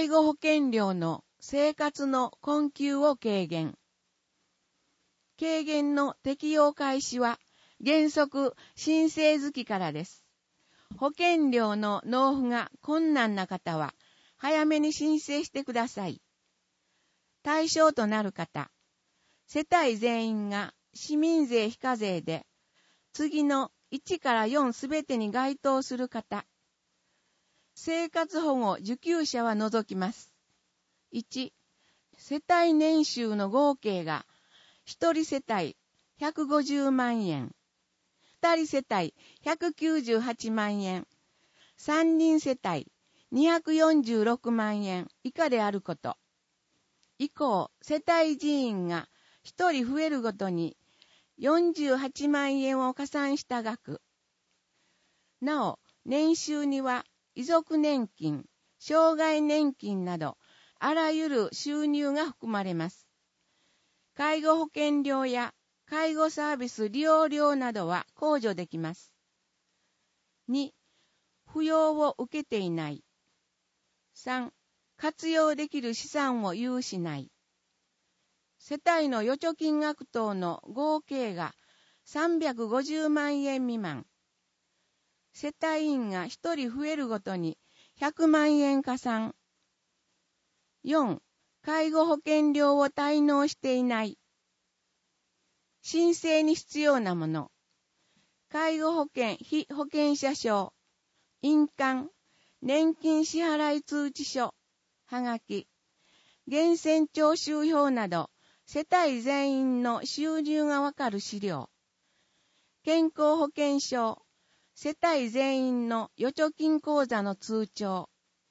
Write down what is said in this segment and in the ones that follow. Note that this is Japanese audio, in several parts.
介護保険料の生活の困窮を軽減。軽減の適用開始は原則申請月からです。保険料の納付が困難な方は早めに申請してください。対象となる方、世帯全員が市民税非課税で次の1から4すべてに該当する方、生活保護受給者は除きます。1、世帯年収の合計が1人世帯150万円、2人世帯198万円、3人世帯246万円以下であること。以降、世帯人員が1人増えるごとに48万円を加算した額。なお、年収には遺族年金、障害年金など、あらゆる収入が含まれます。介護保険料や介護サービス利用料などは控除できます。2、扶養を受けていない。3、活用できる資産を有しない。世帯の預貯金額等の合計が350万円未満。世帯員が1人増えるごとに100万円加算。4、介護保険料を滞納していない。申請に必要なもの。介護保険被保険者証、印鑑、年金支払い通知書、はがき、源泉徴収票など、世帯全員の収入がわかる資料。健康保険証、世帯全員の預貯金口座の通帳。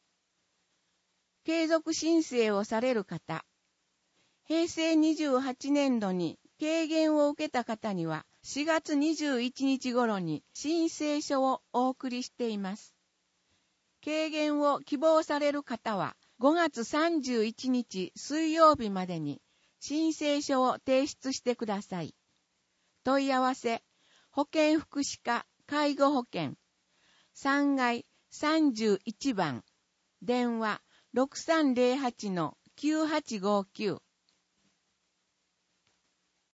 継続申請をされる方。平成28年度に軽減を受けた方には4月21日頃に申請書をお送りしています。軽減を希望される方は5月31日水曜日までに申請書を提出してください。問い合わせ、保健福祉課介護保険3階31番電話 6308-9859